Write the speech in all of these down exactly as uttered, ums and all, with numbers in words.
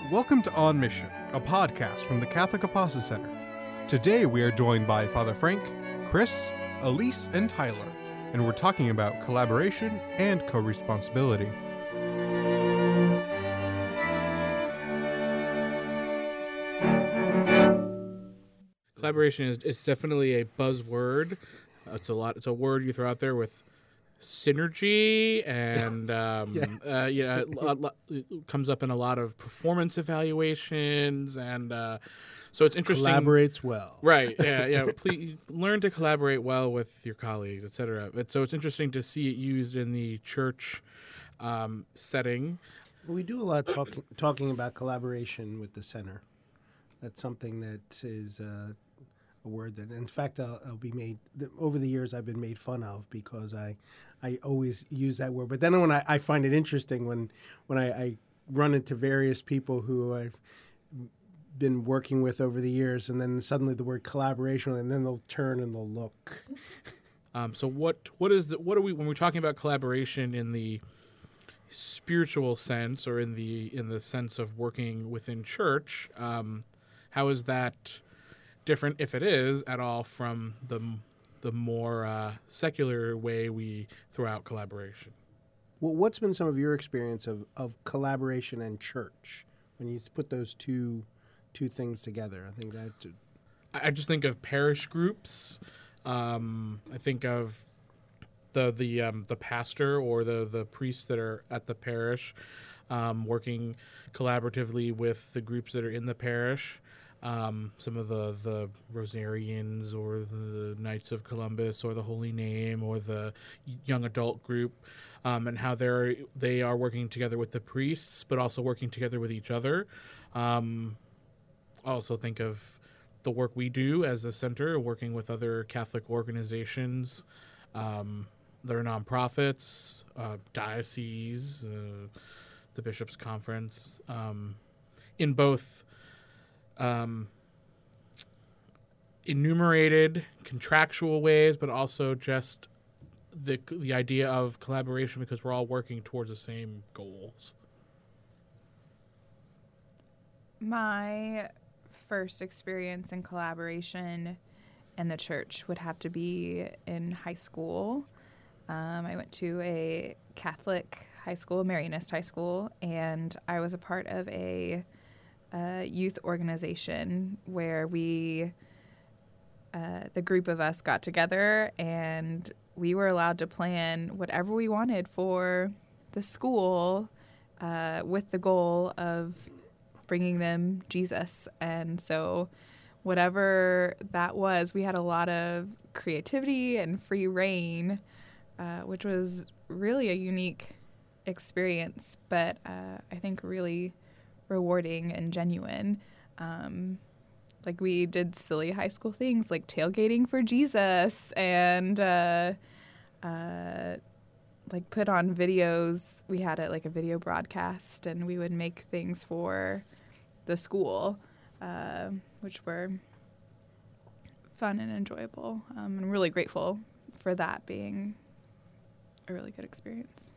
Welcome to On Mission, a podcast from the Catholic Apostle Center. Today we are joined by Father Frank, Chris, Elise, and Tyler, and we're talking about collaboration and co-responsibility. Collaboration is it's definitely a buzzword. It's a lot. It's a word you throw out there with synergy, and um, yeah, uh, yeah it, it comes up in a lot of performance evaluations, and uh, so it's interesting. Collaborates well, right? Yeah, yeah. Please learn to collaborate well with your colleagues, et cetera. But so it's interesting to see it used in the church um, setting. We do a lot of talking talking about collaboration with the center. That's something that is uh, a word that, in fact, I'll, I'll be made the, over the years. I've been made fun of because I, I always use that word. But then when I, I find it interesting when when I, I run into various people who I've been working with over the years, and then suddenly the word collaboration, and then they'll turn and they'll look. Um, so what what is the, what are we when we're talking about collaboration in the spiritual sense, or in the in the sense of working within church? Um, how is that different, if it is at all, from the the more uh, secular way we throw out collaboration? Well, what's been some of your experience of, of collaboration and church when you put those two two things together? I think that I just think of parish groups. Um, I think of the the um, the pastor or the the priests that are at the parish um, working collaboratively with the groups that are in the parish. Um, some of the, the Rosarians or the Knights of Columbus or the Holy Name or the young adult group, um, and how they're they are working together with the priests, but also working together with each other. Um, I also think of the work we do as a center, working with other Catholic organizations. Um, there are nonprofits, uh, dioceses, uh, the Bishops' Conference, um, in both Um, enumerated contractual ways, but also just the the idea of collaboration because we're all working towards the same goals. My first experience in collaboration in the church would have to be in high school. Um, I went to a Catholic high school, Marianist high school, and I was a part of a Uh, youth organization where we, uh, the group of us got together and we were allowed to plan whatever we wanted for the school uh, with the goal of bringing them Jesus. And so whatever that was, we had a lot of creativity and free reign, uh, which was really a unique experience, but uh, I think really rewarding and genuine. Um, like we did silly high school things like tailgating for Jesus and uh, uh, like put on videos. We had it like a video broadcast, and we would make things for the school, uh, which were fun and enjoyable. Um, I'm really grateful for that being a really good experience.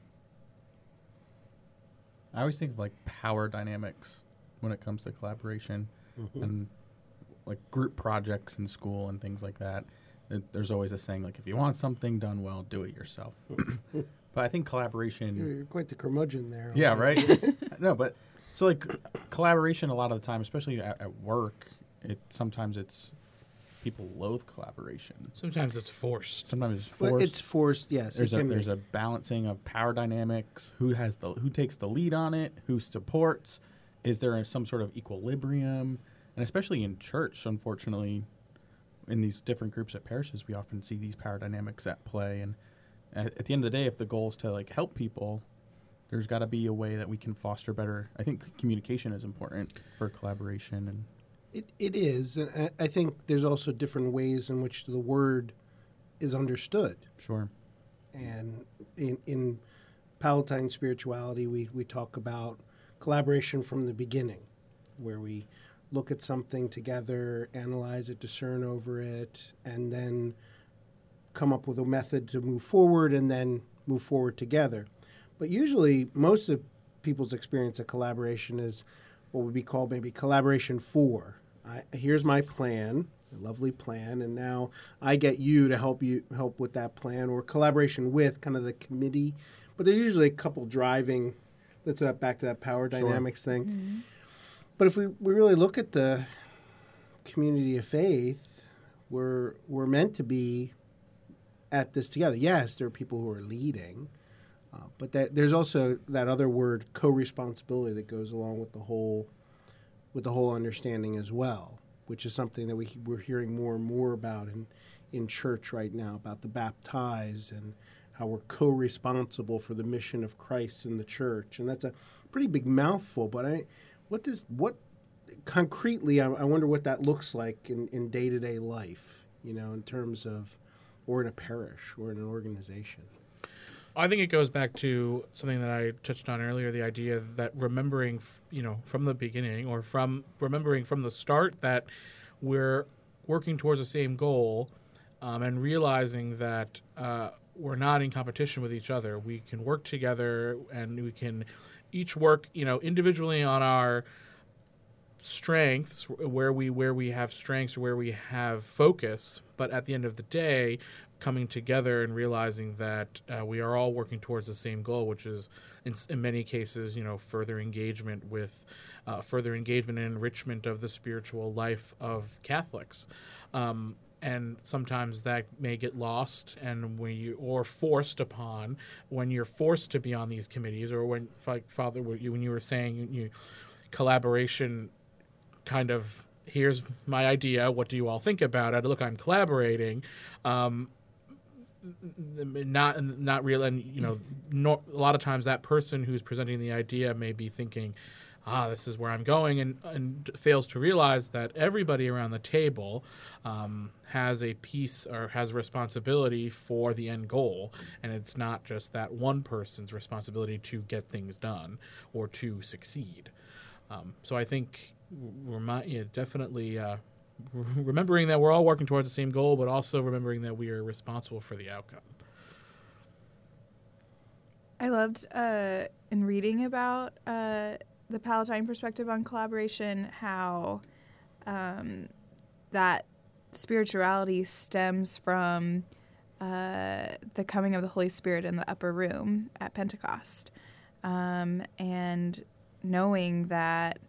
I always think of like power dynamics when it comes to collaboration mm-hmm. and like group projects in school and things like that. It, there's always a saying like, if you want something done well, do it yourself. But I think collaboration... You're, you're quite the curmudgeon there. Yeah, right? No, but so like collaboration a lot of the time, especially at, at work, it sometimes it's... people loathe collaboration. Sometimes it's forced. Sometimes it's forced. Well, it's forced, yes. There's a there's a balancing of power dynamics. Who has the who takes the lead on it? Who supports? Is there some sort of equilibrium? And especially in church, unfortunately, in these different groups at parishes, we often see these power dynamics at play. And at, at the end of the day, if the goal is to like help people, there's got to be a way that we can foster better. I think communication is important for collaboration and. It it is, and I, I think there's also different ways in which the word is understood. Sure. And in in Palatine spirituality, we, we talk about collaboration from the beginning, where we look at something together, analyze it, discern over it, and then come up with a method to move forward and then move forward together. But usually, most of people's experience of collaboration is what would be called maybe collaboration four. I, here's my plan, a lovely plan, and now I get you to help you help with that plan, or collaboration with kind of the committee. But there's usually a couple driving. That's that back to that power Sure. dynamics thing. But if we, we really look at the community of faith, we're we're meant to be at this together. Yes, there are people who are leading, uh, but that there's also that other word, co-responsibility, that goes along with the whole with the whole understanding as well, which is something that we we're hearing more and more about in in church right now, about the baptized and how we're co-responsible for the mission of Christ in the church. And that's a pretty big mouthful, but I what does what concretely I, I wonder what that looks like in, in day-to-day life, you know, in terms of, or in a parish or in an organization. I think it goes back to something that I touched on earlier, the idea that remembering, f- you know, from the beginning, or from remembering from the start that we're working towards the same goal, um, and realizing that uh, we're not in competition with each other. We can work together, and we can each work, you know, individually on our strengths, where we where we have strengths, or where we have focus. But at the end of the day, coming together and realizing that uh, we are all working towards the same goal, which is, in, in many cases, you know, further engagement with, uh, further engagement and enrichment of the spiritual life of Catholics. Um, and sometimes that may get lost, and when you or forced upon when you're forced to be on these committees, or when, like Father, when you were saying, you collaboration, kind of, here's my idea. What do you all think about it? Look, I'm collaborating. Um, not not real, and you know, no, a lot of times that person who's presenting the idea may be thinking, ah, this is where I'm going, and, and fails to realize that everybody around the table um, has a piece or has a responsibility for the end goal, and it's not just that one person's responsibility to get things done or to succeed. Um, so I think remi- yeah, definitely uh, remembering that we're all working towards the same goal, but also remembering that we are responsible for the outcome. I loved uh, in reading about uh, the Palatine perspective on collaboration, how um, that spirituality stems from uh, the coming of the Holy Spirit in the upper room at Pentecost, um, and knowing that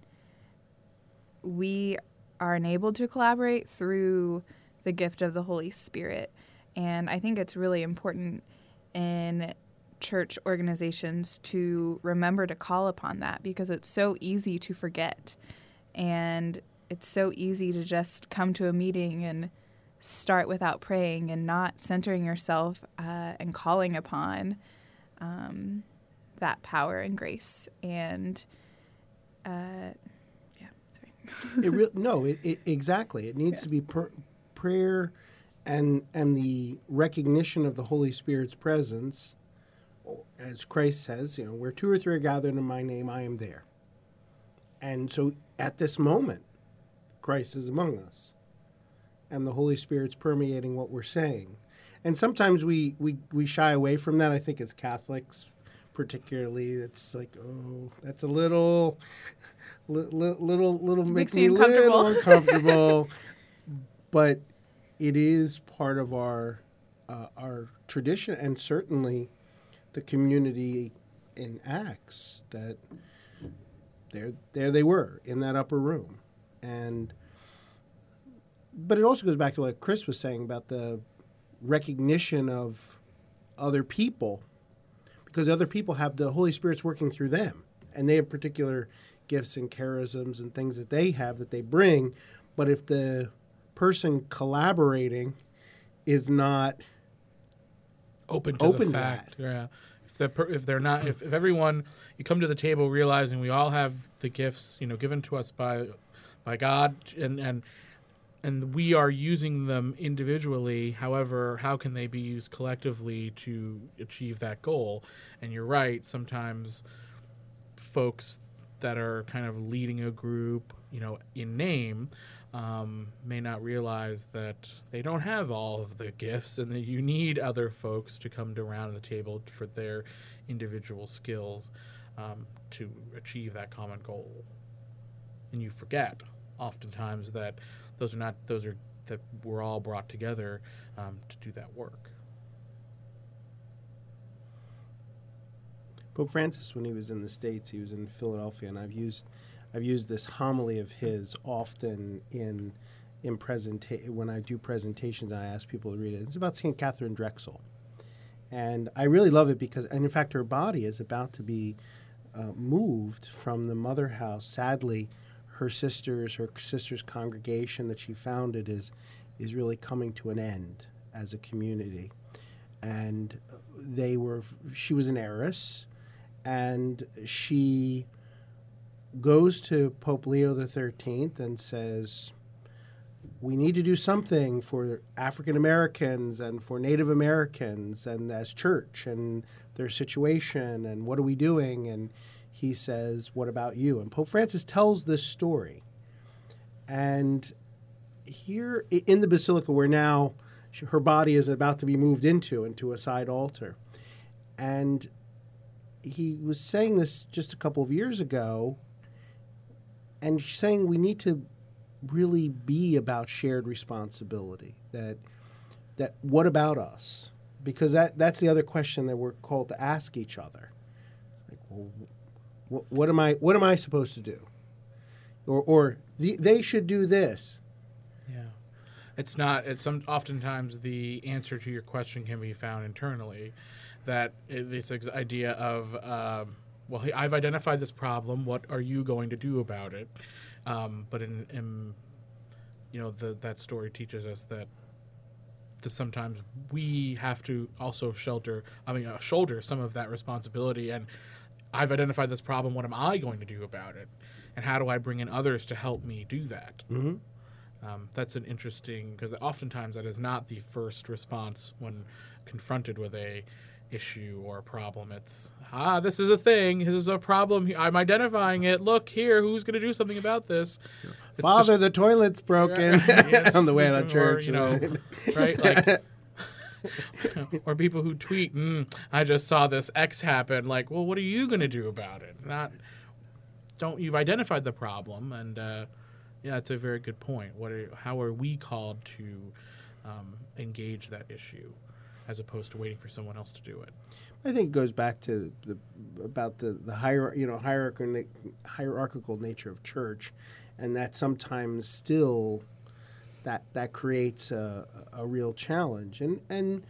we are enabled to collaborate through the gift of the Holy Spirit. And I think it's really important in church organizations to remember to call upon that, because it's so easy to forget. And it's so easy to just come to a meeting and start without praying and not centering yourself uh, and calling upon um, that power and grace. And uh, yeah, sorry. it re- no, it, it, exactly. It needs Yeah. to be per- prayer and and the recognition of the Holy Spirit's presence. As Christ says, you know, where two or three are gathered in my name, I am there. And so at this moment, Christ is among us, and the Holy Spirit's permeating what we're saying. And sometimes we, we, we shy away from that. I think as Catholics, particularly, it's like, oh, that's a little, li- li- little, little Makes makes me me a little uncomfortable. uncomfortable. But it is part of our uh, our tradition, and certainly the community in Acts, that there there they were in that upper room. And but it also goes back to what Chris was saying about the recognition of other people, because other people have the Holy Spirit's working through them, and they have particular gifts and charisms and things that they have that they bring. But if the person collaborating is not Open to Open the to fact, yeah. If the per, if they're not, if, if everyone, you come to the table realizing we all have the gifts, you know, given to us by by God, and and and we are using them individually. However, how can they be used collectively to achieve that goal? And you're right. Sometimes folks that are kind of leading a group, you know, in name, um, may not realize that they don't have all of the gifts, and that you need other folks to come to around the table for their individual skills um, to achieve that common goal. and you forget oftentimes that those are not those are that we're all brought together um, to do that work. Pope Francis, when he was in the States, he was in Philadelphia, and I've used I've used this homily of his often in in presenta- when I do presentations. I ask people to read it. It's about Saint Catherine Drexel, and I really love it because, and in fact, her body is about to be uh, moved from the mother house. Sadly, her sisters, her sister's congregation that she founded is is really coming to an end as a community, and they were. She was an heiress. And she goes to Pope Leo the thirteenth and says, we need to do something for African Americans and for Native Americans and as church and their situation, and what are we doing? And he says, what about you? And Pope Francis tells this story. And here in the Basilica, where now her body is about to be moved into, into a side altar. And he was saying this just a couple of years ago, and saying we need to really be about shared responsibility. That that what about us? Because that that's the other question that we're called to ask each other. Like, well, what, what am I what am I supposed to do? Or or the, they should do this. Yeah, it's not. It's some. Oftentimes, the answer to your question can be found internally. That this idea of, um, well, I've identified this problem. What are you going to do about it? Um, but in, in, you know, the, that story teaches us that, that sometimes we have to also shelter. I mean, uh, shoulder some of that responsibility. And I've identified this problem. What am I going to do about it? And how do I bring in others to help me do that? Mm-hmm. Um, that's an interesting, because oftentimes that is not the first response when confronted with a issue or a problem. It's, ah, this is a thing. This is a problem. I'm identifying it. Look here, who's going to do something about this? It's Father, just, the toilet's broken. yeah, On the way to or, church. you know, right? Like, or people who tweet, mm, I just saw this X happen. Like, well, what are you going to do about it? Not, don't, you've identified the problem, and uh, yeah, it's a very good point. What are, how are we called to um, engage that issue, as opposed to waiting for someone else to do it? I think it goes back to the about the the hier- you know hierarchical hierarchical nature of church, and that sometimes still that that creates a, a real challenge, and and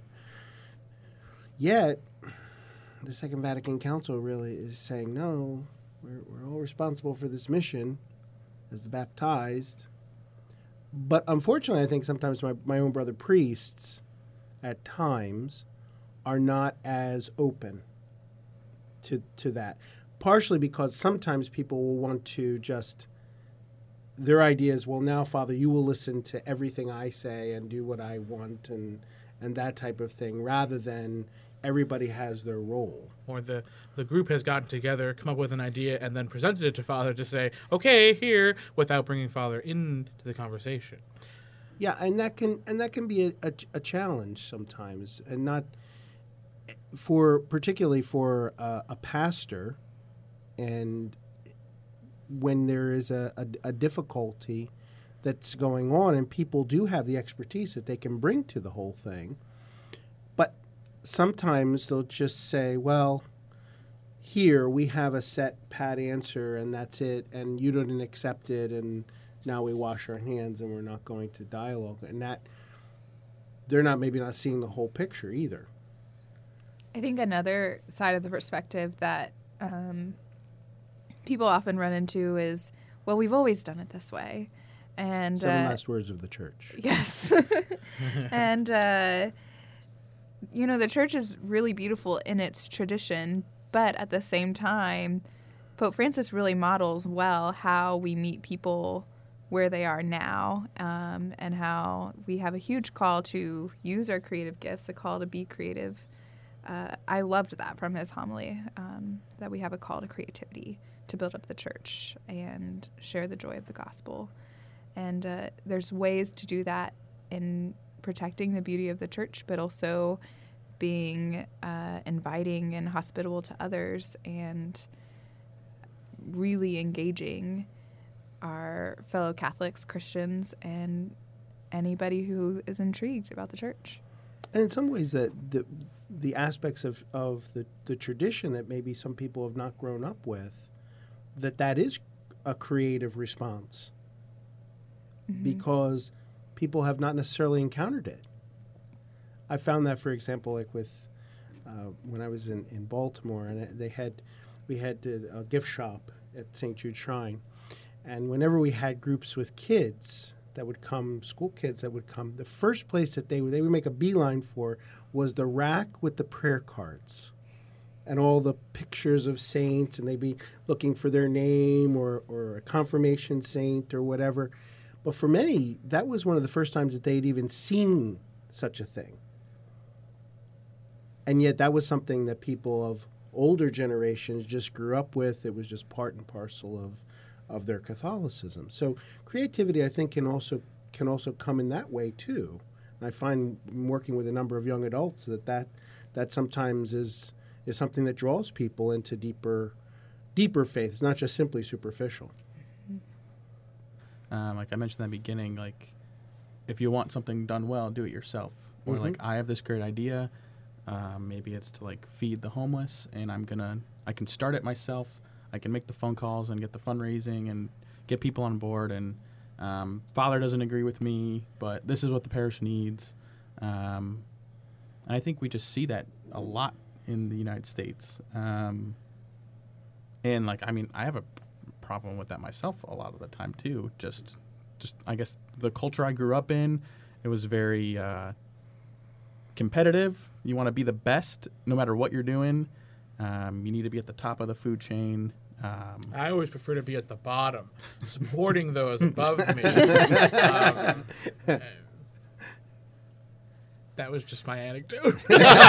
yet the Second Vatican Council really is saying no, we're we're all responsible for this mission as the baptized, but unfortunately, I think sometimes my my own brother priests at times are not as open to to that. Partially because sometimes people will want to just, their idea is, well, now, Father, you will listen to everything I say and do what I want, and and that type of thing, rather than everybody has their role. Or the, the group has gotten together, come up with an idea, and then presented it to Father to say, okay, here, without bringing Father into the conversation. Yeah, and that can and that can be a, a, a challenge sometimes, and not for particularly for uh, a pastor, and when there is a, a, a difficulty that's going on, and people do have the expertise that they can bring to the whole thing, but sometimes they'll just say, well, here we have a set pat answer and that's it, and you didn't accept it, and now we wash our hands and we're not going to dialogue. And that they're not maybe not seeing the whole picture either. I think another side of the perspective that um, people often run into is, well, we've always done it this way. And Seven uh, last words of the church. Yes. And, uh, you know, the church is really beautiful in its tradition, but at the same time, Pope Francis really models well how we meet people where they are now, um, and how we have a huge call to use our creative gifts, a call to be creative. Uh, I loved that from his homily, um, that we have a call to creativity to build up the church and share the joy of the gospel. And uh, there's ways to do that in protecting the beauty of the church, but also being uh, inviting and hospitable to others, and really engaging our fellow Catholics, Christians, and anybody who is intrigued about the church. And in some ways, that the the aspects of, of the, the tradition that maybe some people have not grown up with, that that is a creative response mm-hmm. because people have not necessarily encountered it. I found that, for example, like with uh, when I was in, in Baltimore, and they had we had a gift shop at Saint Jude Shrine, and whenever we had groups with kids that would come, school kids that would come, the first place that they would they would make a beeline for was the rack with the prayer cards and all the pictures of saints, and they'd be looking for their name or, or a confirmation saint or whatever. But for many, that was one of the first times that they'd even seen such a thing. And yet that was something that people of older generations just grew up with. It was just part and parcel of of their Catholicism. So creativity, I think, can also can also come in that way too. And I find working with a number of young adults that that, that sometimes is is something that draws people into deeper deeper faith. It's not just simply superficial. Um, like I mentioned in the beginning, like if you want something done well, do it yourself. Or Mm-hmm. like I have this great idea. Um, maybe it's to like feed the homeless, and I'm gonna I can start it myself. I can make the phone calls and get the fundraising and get people on board. And um, Father doesn't agree with me, but this is what the parish needs. Um, and I think we just see that a lot in the United States. Um, and like, I mean, I have a problem with that myself a lot of the time too. Just, just I guess the culture I grew up in, it was very uh, competitive. You want to be the best no matter what you're doing. Um, you need to be at the top of the food chain. Um, I always prefer to be at the bottom, supporting those above me. Um, that was just my anecdote.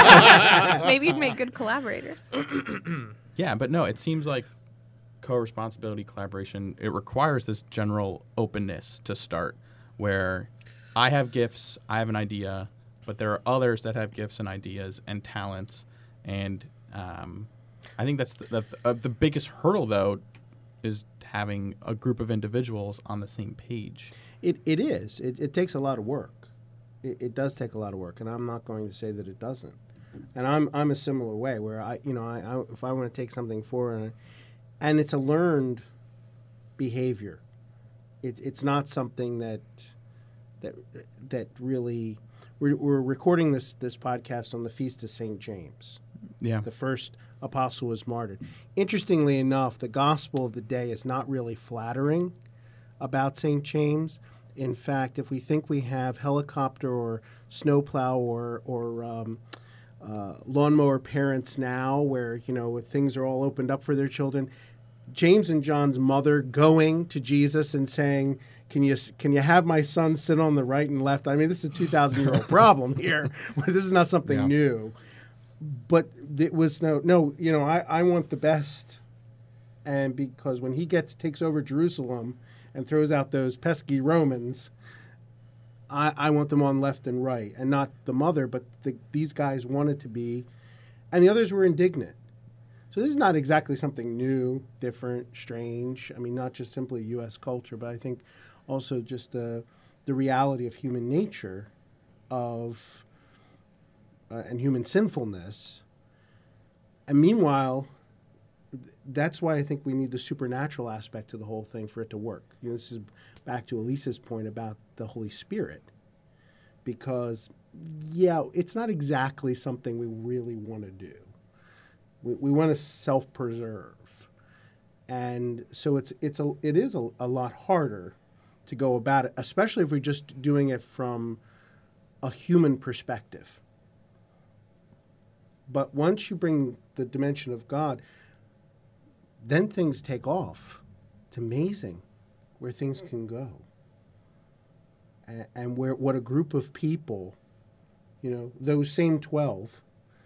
Maybe you'd make good collaborators. yeah, but no, it seems like co-responsibility, collaboration, it requires this general openness to start, where I have gifts, I have an idea, but there are others that have gifts and ideas and talents, and um, I think that's the, the, uh, the biggest hurdle, though, is having a group of individuals on the same page. It it is. It, it takes a lot of work. It, it does take a lot of work, and I'm not going to say that it doesn't. And I'm I'm a similar way where I you know I, I if I want to take something forward, and it's a learned behavior. It, it's not something that that that really. We're, we're recording this this podcast on the feast of Saint James. Yeah. The first apostle was martyred. Interestingly enough, the gospel of the day is not really flattering about Saint James. In fact, if we think we have helicopter or snowplow or or um, uh, lawnmower parents now, where you know things are all opened up for their children, James and John's mother going to Jesus and saying, Can you can you have my son sit on the right and left? I mean, this is a two thousand year old problem here. This is not something Yeah. new. But it was no, no. You know, I, I want the best, and because when he gets takes over Jerusalem and throws out those pesky Romans, I, I want them on left and right, and not the mother. But the, these guys wanted to be, and the others were indignant. So this is not exactly something new, different, strange. I mean, not just simply U S culture, but I think also just the the reality of human nature, of uh, and human sinfulness. And meanwhile, th- that's why I think we need the supernatural aspect to the whole thing for it to work. You know, this is back to Elisa's point about the Holy Spirit, because yeah, it's not exactly something we really want to do. We, we want to self-preserve, and so it's it's a it is a, a lot harder to go about it, especially if we're just doing it from a human perspective. But once you bring the dimension of God, then things take off. It's amazing where things can go, and, and where what a group of people, you know, those same twelve.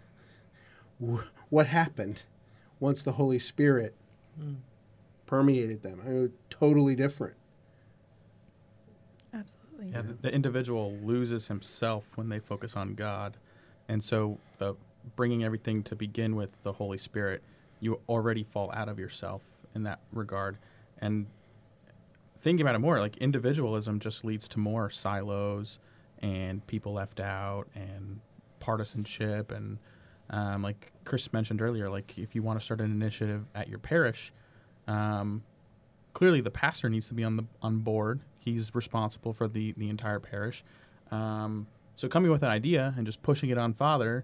What happened once the Holy Spirit mm. permeated them? I mean, totally different. Absolutely. Yeah, the, the individual loses himself when they focus on God. And so the bringing everything to begin with the Holy Spirit, you already fall out of yourself in that regard. And thinking about it more, like individualism just leads to more silos and people left out and partisanship. And um, like Chris mentioned earlier, like if you want to start an initiative at your parish, um, clearly the pastor needs to be on the on board. He's responsible for the, the entire parish. Um, so coming with an idea and just pushing it on Father,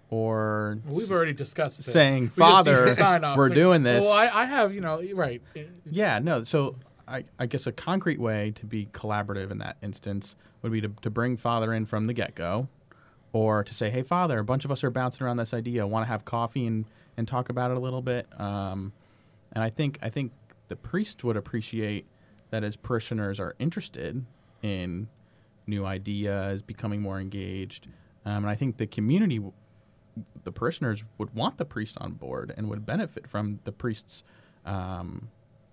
or Well, we've already discussed this. saying, We just need Father, to sign off. we're Like, doing this. Well, I, I have, you know, right. Yeah, no. So I, I guess a concrete way to be collaborative in that instance would be to, to bring Father in from the get-go, or to say, hey, Father, a bunch of us are bouncing around this idea. Want to have coffee and, and talk about it a little bit? Um, and I think I think the priest would appreciate that his parishioners are interested in new ideas, becoming more engaged. Um, and I think the community, the parishioners, would want the priest on board and would benefit from the priest's um,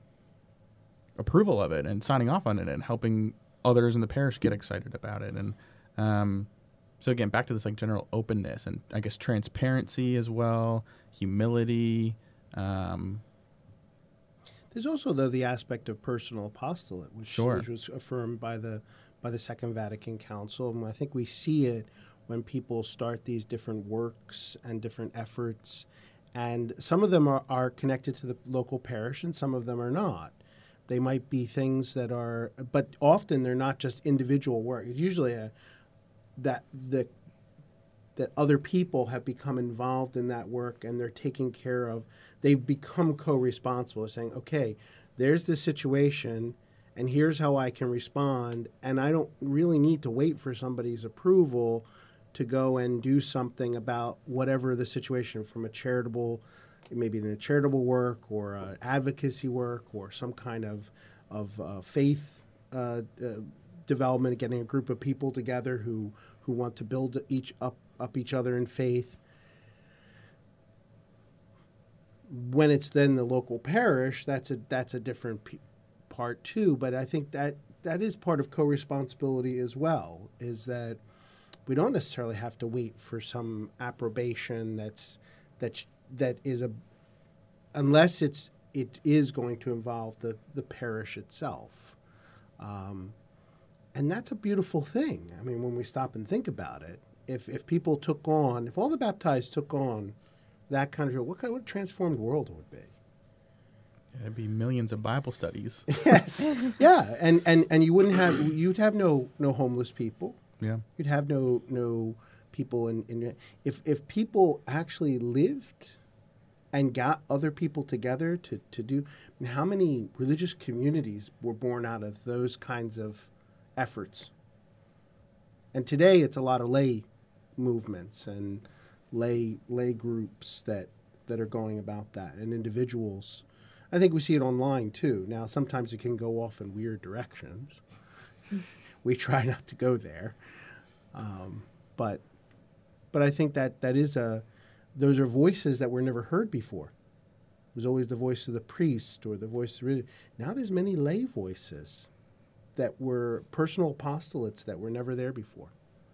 approval of it and signing off on it and helping others in the parish get excited about it. And um, so again, back to this like general openness and I guess transparency as well, humility. Um, There's also, though, the aspect of personal apostolate, which, Sure. which was affirmed by the by the Second Vatican Council. And I think we see it when people start these different works and different efforts. And some of them are, are connected to the local parish and some of them are not. They might be things that are, but often they're not just individual work. It's usually a, that the that other people have become involved in that work and they're taking care of, they've become co-responsible, saying, okay, there's this situation and here's how I can respond, and I don't really need to wait for somebody's approval to go and do something about whatever the situation, from a charitable, maybe in a charitable work or uh, advocacy work or some kind of, of uh, faith uh, uh, development, getting a group of people together who, who want to build each up, up each other in faith. When it's then the local parish, that's a that's a different p- part too. But I think that that is part of co-responsibility as well, is that we don't necessarily have to wait for some approbation that's that's that is a unless it's it is going to involve the the parish itself. Um, and that's a beautiful thing. I mean, when we stop and think about it, if if people took on, if all the baptized took on that kind of, what kind of what a transformed world it would be. There'd be millions of Bible studies. Yes, yeah, and, and and you wouldn't have you'd have no no homeless people. Yeah. You'd have no no people in, in if if people actually lived and got other people together to to do. I mean, how many religious communities were born out of those kinds of efforts? And today it's a lot of lay movements and lay lay groups that that are going about that, and individuals. I think we see it online too. Now, sometimes it can go off in weird directions. We try not to go there, um, but but I think that that is a those are voices that were never heard before. It was always the voice of the priest or the voice of the religion. Now there's many lay voices that were personal apostolates that were never there before.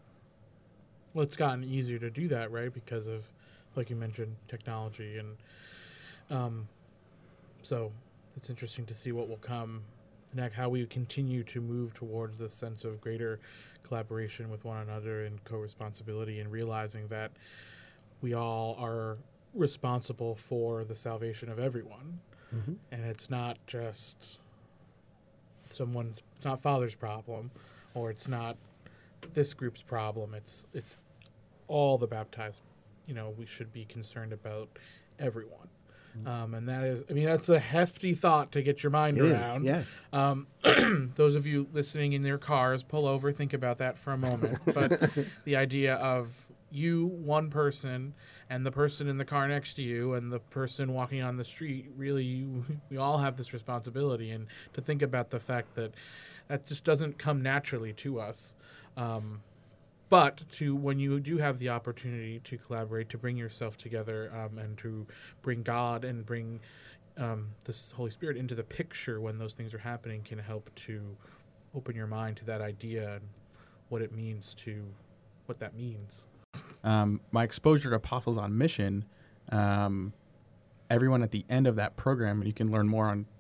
Well, it's gotten easier to do that, right? Because of, like you mentioned, technology. And um, so it's interesting to see what will come next, how we continue to move towards this sense of greater collaboration with one another and co-responsibility, and realizing that we all are responsible for the salvation of everyone. Mm-hmm. And it's not just someone's, it's not Father's problem, or it's not this group's problem. It's it's all the baptized. You know, we should be concerned about everyone. Mm-hmm. Um, and that is, I mean, that's a hefty thought to get your mind It is, around. yes. Um, those of you listening in their cars, pull over, think about that for a moment. But the idea of you, one person, and the person in the car next to you, and the person walking on the street, really, you, we all have this responsibility. And to think about the fact that that just doesn't come naturally to us. Um, but to when you do have the opportunity to collaborate, to bring yourself together, um, and to bring God and bring um, the Holy Spirit into the picture when those things are happening, can help to open your mind to that idea and what it means to, what that means. Um, my exposure to Apostles on Mission, um, everyone at the end of that program, you can learn more on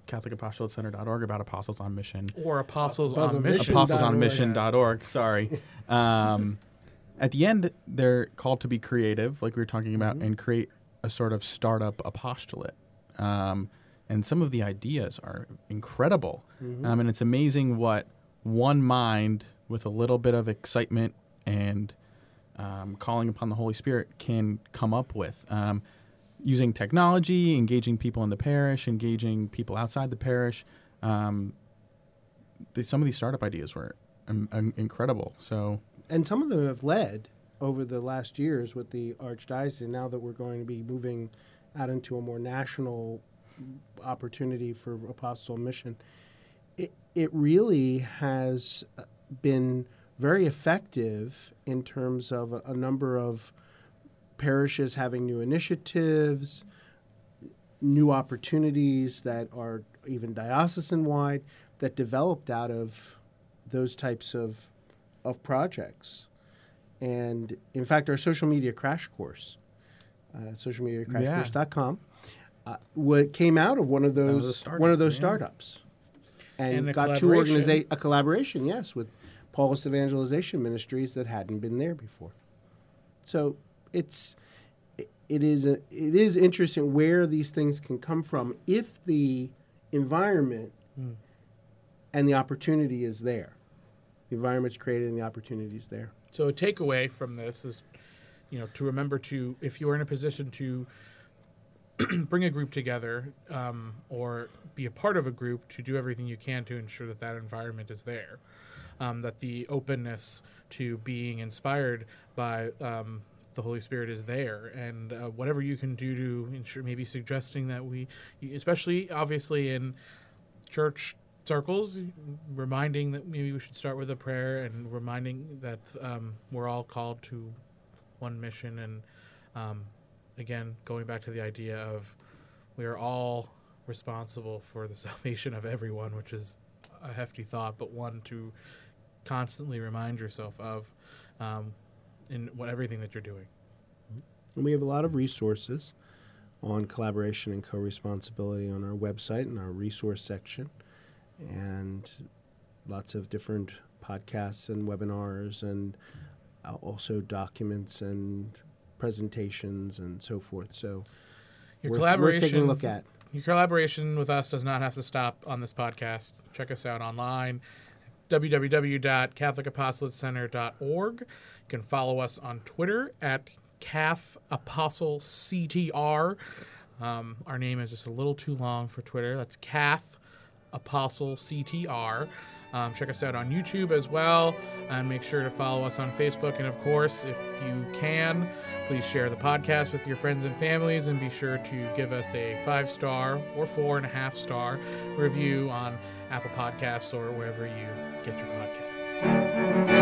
catholic apostolate center dot org about Apostles on Mission. Or Apostles Apostles on on Mission. Mission. apostles on org. mission dot org. Sorry. Um, at the end, they're called to be creative, like we were talking about, and create a sort of startup apostolate. Um, and some of the ideas are incredible. Um, and it's amazing what one mind with a little bit of excitement and um, calling upon the Holy Spirit can come up with. Um, using technology, engaging people in the parish, engaging people outside the parish. Um, the, some of these startup ideas were um, um, incredible. So, And some of them have led over the last years with the Archdiocese. Now that we're going to be moving out into a more national opportunity for Apostle Mission, it, it really has been very effective in terms of a, a number of parishes having new initiatives, new opportunities that are even diocesan-wide that developed out of those types of of projects. And in fact, our social media crash course, uh, social media crash course dot com, uh, what came out of one of was a those startup, one of those yeah. startups, and, And a got two collaboration. organiza- a collaboration, yes, with Paulist Evangelization Ministries that hadn't been there before. So it's it, it is a, it is interesting where these things can come from if the environment and the opportunity is there. The environment's created and the opportunity is there. So a takeaway from this is, you know, to remember to, if you are in a position to bring a group together um, or be a part of a group, to do everything you can to ensure that that environment is there, um, that the openness to being inspired by um, the Holy Spirit is there, and uh, whatever you can do to ensure, maybe suggesting that we, especially obviously in church circles, reminding that maybe we should start with a prayer, and reminding that um, we're all called to one mission. And um, again, going back to the idea of we are all responsible for the salvation of everyone, which is a hefty thought, but one to constantly remind yourself of um, in what everything that you're doing. And we have a lot of resources on collaboration and co-responsibility on our website and our resource section, and lots of different podcasts and webinars, and uh, also documents and presentations and so forth. So Your worth, collaboration, worth taking a look at. Your collaboration with us does not have to stop on this podcast. Check us out online, w w w dot catholic apostolate center dot org. You can follow us on Twitter at Cath Apostle C T R. Um, our name is just a little too long for Twitter. That's Cath Apostle C T R. Um, check us out on YouTube as well, and make sure to follow us on Facebook. And of course, if you can, please share the podcast with your friends and families, and be sure to give us a five-star or four and a half star review on Apple Podcasts or wherever you get your podcasts.